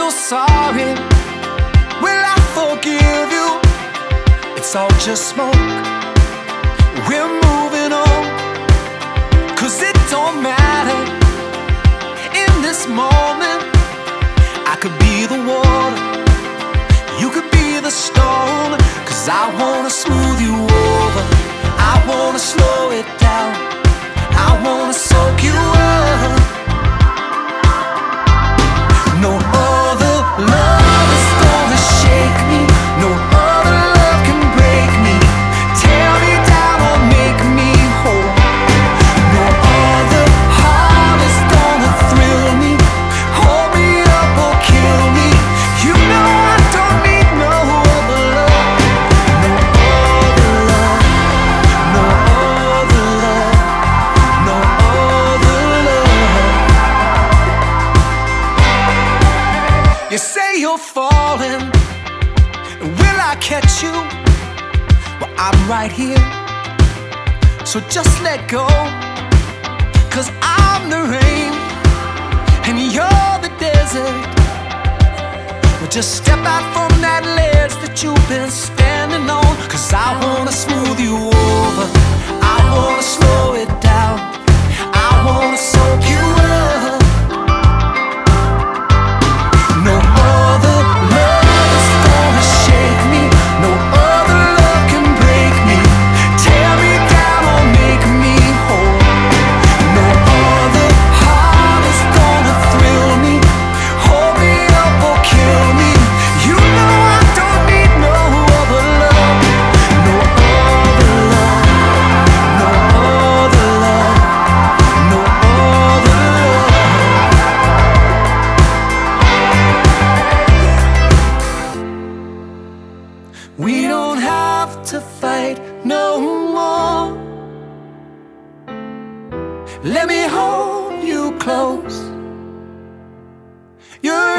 you're sorry, will I forgive you? It's all just smoke, we're moving on. 'Cause it don't matter in this moment. I could be the water, you could be the stone. 'Cause I wanna smooth you over, I wanna slow it down, I wanna soak you up. No other love is gonna shake me, no other love can break me, tear me down or make me whole. No other heart is gonna thrill me, hold me up or kill me. You know I don't need no other love, no other love, no other love, no other love. You say you're falling, will I catch you? Well, I'm right here, so just let go. 'Cause I'm the rain and you're the desert. Well, just step out from that ledge that you've been standing on. 'Cause I wanna smooth you over, I wanna slow it down, I wanna soak you up. No other love is gonna shake me, no other love can break me, tear me down or make me whole. No other heart is gonna thrill me, hold me up or kill me. You know I don't need no other love, no other love, no other love, no other love. We don't have to fight no more. Let me hold you close. You're